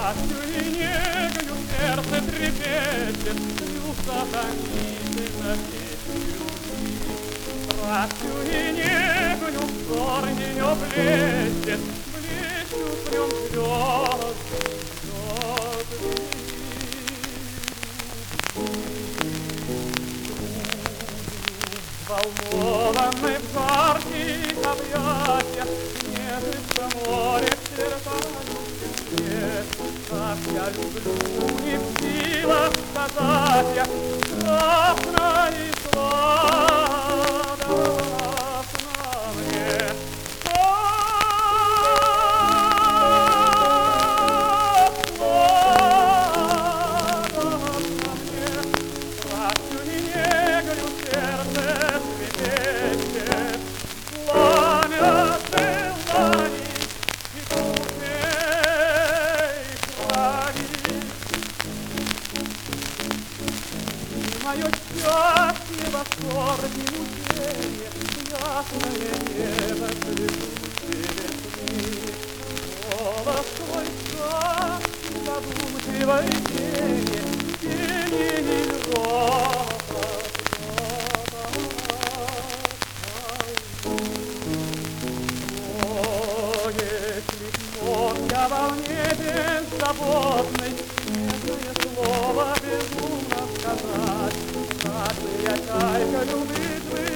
страстью и негою сердце трепещет, Люся томительно песню любви. Страстью и негою взор ее блещет, блещут в нем звезды, звезды. Волнованный в жарких объятиях нежится море в сердцах мне. Как я люблю, не в силах сказать я, страстно и сладостно мне. Сладостно мне, страстью и негою сердце трепещет, пламя желаний и бурной крови. И мое счастье, восторг и мученье, ясное небо цветущие весны. Голос твой шаг, задумчивой тени, тени и ропот. Если б мог я волне беззаботной нежное слово безумно сказать, как бы я чайка любви